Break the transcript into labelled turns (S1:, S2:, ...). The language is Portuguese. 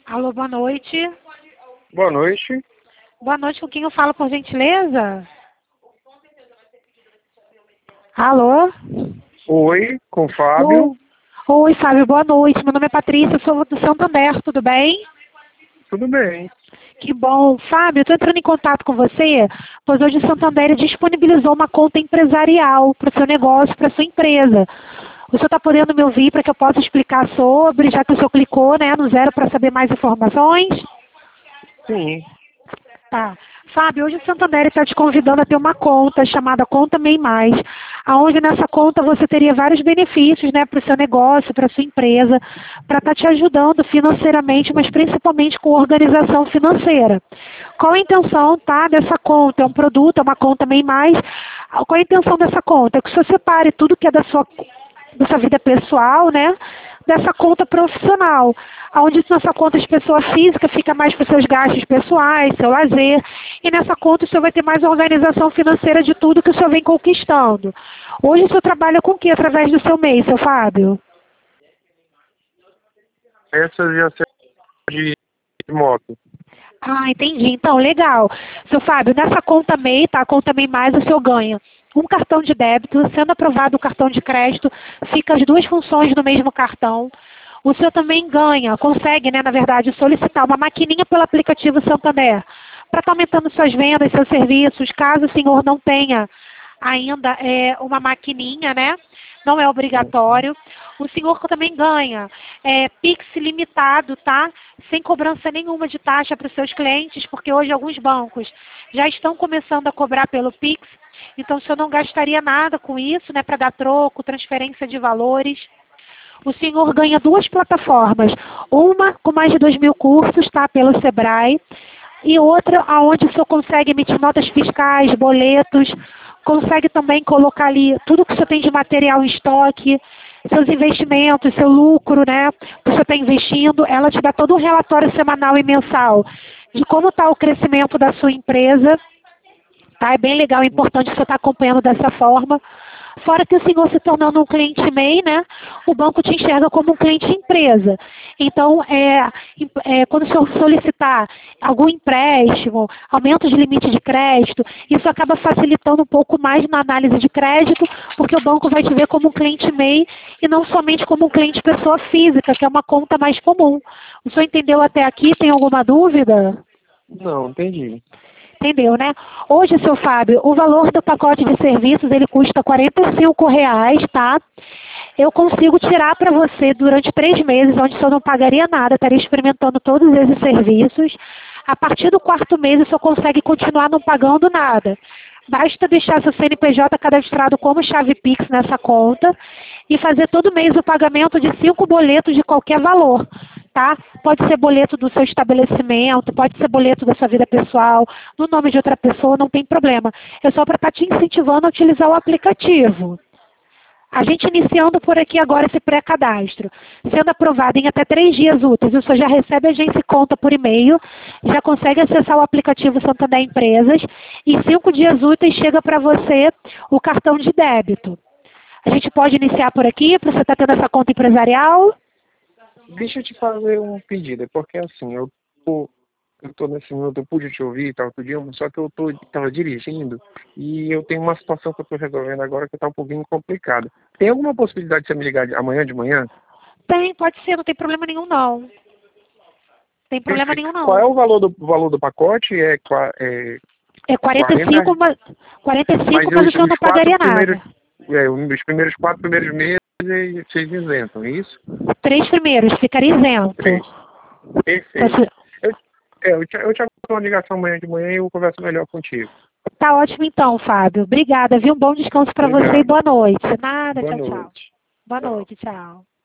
S1: Alô, boa noite.
S2: Boa noite.
S1: Boa noite, com quem eu falo, por gentileza? Alô?
S2: Oi, com o Fábio.
S1: Oi, oi, Fábio, boa noite. Meu nome é Patrícia, eu sou do Santander, tudo bem?
S2: Tudo bem.
S1: Que bom. Fábio, eu estou entrando em contato com você, pois hoje o Santander disponibilizou uma conta empresarial para o seu negócio, para a sua empresa. O senhor está podendo me ouvir para que eu possa explicar sobre, já que o senhor clicou, né, no zero para saber mais informações?
S2: Sim.
S1: Tá. Fábio, hoje o Santander está te convidando a ter uma conta chamada Conta MEI Mais, aonde nessa conta você teria vários benefícios, né, para o seu negócio, para a sua empresa, para estar te ajudando financeiramente, mas principalmente com organização financeira. Qual a intenção, tá, dessa conta? É um produto, é uma conta MEI Mais. Qual a intenção dessa conta? É que você separe tudo que é da sua vida pessoal, né? Dessa conta profissional, onde nessa conta de pessoa física fica mais para os seus gastos pessoais, seu lazer, e nessa conta o senhor vai ter mais organização financeira de tudo que o senhor vem conquistando. Hoje o senhor trabalha com o que através do seu MEI, seu Fábio?
S2: Essa já serve de moto.
S1: Ah, entendi. Então, legal. Seu Fábio, nessa conta MEI, tá? A conta MEI Mais, o senhor ganha um cartão de débito, sendo aprovado o cartão de crédito, fica as duas funções do mesmo cartão. O senhor também ganha, consegue, né, na verdade, solicitar uma maquininha pelo aplicativo Santander, para estar aumentando suas vendas, seus serviços, caso o senhor não tenha ainda uma maquininha, né? Não é obrigatório. O senhor também ganha Pix limitado, tá? Sem cobrança nenhuma de taxa para os seus clientes, porque hoje alguns bancos já estão começando a cobrar pelo Pix, então o senhor não gastaria nada com isso, né? Para dar troco, transferência de valores. O senhor ganha duas plataformas, uma com mais de 2.000 cursos, tá? Pelo Sebrae, e outra onde o senhor consegue emitir notas fiscais, boletos, consegue também colocar ali tudo que o senhor tem de material em estoque, seus investimentos, seu lucro, né, que o senhor está investindo. Ela te dá todo um relatório semanal e mensal de como está o crescimento da sua empresa. Tá? É bem legal, é importante o senhor estar acompanhando dessa forma. Fora que o senhor se tornando um cliente MEI, né, o banco te enxerga como um cliente empresa. Então, quando o senhor solicitar algum empréstimo, aumento de limite de crédito, isso acaba facilitando um pouco mais na análise de crédito, porque o banco vai te ver como um cliente MEI e não somente como um cliente pessoa física, que é uma conta mais comum. O senhor entendeu até aqui? Tem alguma dúvida?
S2: Não, entendi.
S1: Entendeu, né? Hoje, seu Fábio, o valor do pacote de serviços, ele custa R$ 45, tá? Eu consigo tirar para você durante 3 meses, onde o senhor não pagaria nada, estaria experimentando todos esses serviços. A partir do 4º mês, o senhor consegue continuar não pagando nada. Basta deixar seu CNPJ cadastrado como chave Pix nessa conta e fazer todo mês o pagamento de 5 boletos de qualquer valor, tá? Pode ser boleto do seu estabelecimento, pode ser boleto da sua vida pessoal, no nome de outra pessoa, não tem problema. É só para estar te incentivando a utilizar o aplicativo. A gente iniciando por aqui agora esse pré-cadastro, sendo aprovado em até 3 dias úteis, o senhor já recebe a agência conta por e-mail, já consegue acessar o aplicativo Santander Empresas e em 5 dias úteis chega para você o cartão de débito. A gente pode iniciar por aqui, para você estar tendo essa conta empresarial?
S2: Deixa eu te fazer um pedido, porque assim, eu tô nesse minuto, eu pude te ouvir, tá, outro dia, só que tava dirigindo e eu tenho uma situação que eu tô resolvendo agora que tá um pouquinho complicada. Tem alguma possibilidade de você me ligar amanhã de manhã?
S1: Tem, pode ser, não tem problema nenhum não. Tem problema nenhum
S2: Qual é
S1: não.
S2: o valor do pacote?
S1: É 45,
S2: 40,
S1: 45,
S2: mas
S1: mas o senhor não pagaria nada.
S2: os primeiros 4 primeiros meses vocês isentam, é isso?
S1: 3 primeiros, ficaria isento.
S2: 3.
S1: Então,
S2: Perfeito. Eu te aguardo uma ligação amanhã de manhã e eu converso melhor contigo.
S1: tá ótimo então, Fábio. Obrigada, viu? Um bom descanso para você e
S2: Obrigado.
S1: boa noite. Nada,
S2: Boa
S1: tchau, tchau.
S2: noite.
S1: Boa
S2: Tchau.
S1: noite, tchau.